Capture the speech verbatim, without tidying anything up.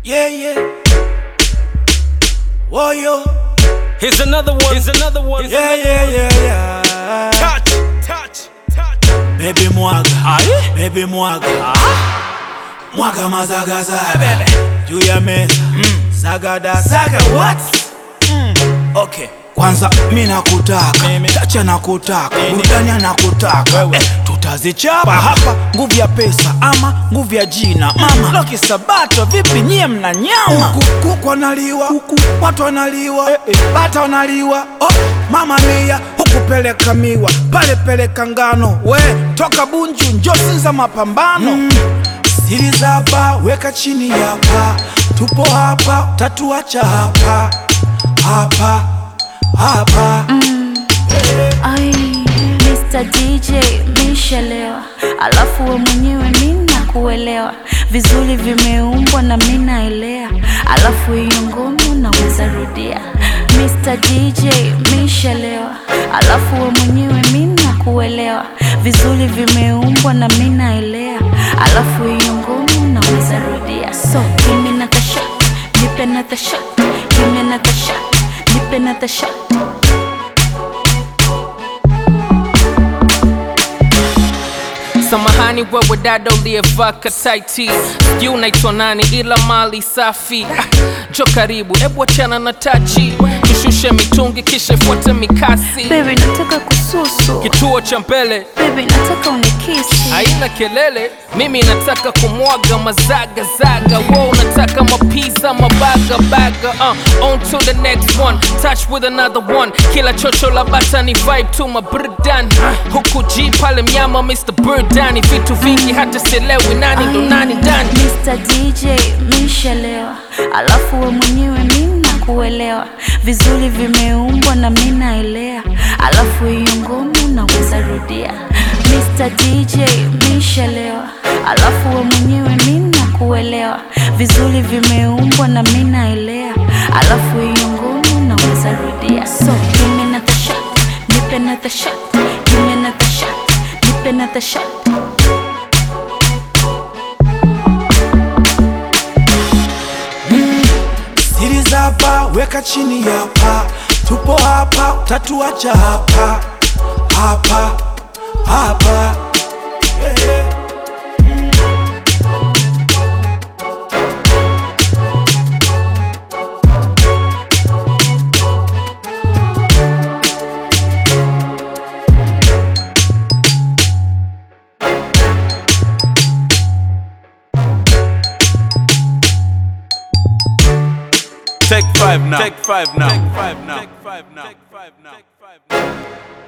Yeah, yeah. Whoa, yo. Here's another one. Here's another one. Yeah, yeah, yeah, yeah. Touch, touch, touch. Baby mwaga, Aye? baby mwaga, Ah? mwaga mazaga zaga juu ya meza, mm. Zagada zaga what? Mm. Okay. Kwanza mi nakutaka, tacha nakutaka, burudani nakutaka, eh, tutazichapa hapa. Nguvu ya pesa ama nguvu ya jina? Mama Loki Sabato, vipi nyie mna nyama? Kuku, kuku wanaliwa, kuku, watu wanaliwa, eh, eh, bata wanaliwa. Oh, mama mia, huku peleka miwa, pale peleka ngano. We, toka Bunju, njoo Sinza mapambano. mm. Siri za hapa, weka chini hapa. Tupo hapa, tatuacha hapa hapa hapa. Mm. Ay, Mister D J mishalewa, alafu we mwenyewe mina kuelewa vizuri, vimeumbwa na mina elea, alafu hiyo ngoma naweza rudia. Mister D J mishalewa, alafu we mwenyewe mina kuelewa vizuri, vimeumbwa na mina elea, alafu hiyo ngoma naweza rudia. So give me another shot, nipe another shot, give me another shot, nipe another shot. Samahani wewe dada uliyevaa kataiti, sijui unaitwa nani ila mali safi. Ah, jo karibu, ebu achana na tachi, tushushe mitungi kisha ifuate mikasi. Baby nataka kususu, kituo cha mbele. Baby nataka unikisi, haina kelele. Mimi nataka kumwaga mazaga zaga, wewe unataka mapiza mabaga baga. Uh, on to the next one, touch with another one. Kila chocho la bata ni vibe to my burdan. Huku G pale mnyama Mister Birdani, vitu vingi hata sielewi nani ndo nani ndani. Mister D J mishalewa, alafu we mwenyewe mina kuelewa vizuri, vimeumbwa na mina elea, alafu hiyo ngoma naweza rudia. Mister D J mishalewa, alafu we mwenyewe mina kuelewa vizuri, vimeumbwa na mina elea, alafu hiyo ngoma naweza rudia. So give me another shot, nipe another shot, give me another shot, nipe another shot. Siri za hapa, weka chini hapa. Tupo hapa, tatuacha hapa hapa hapa. Yeah. Take five now. Take five now. Take five now. Take five now. Take five now.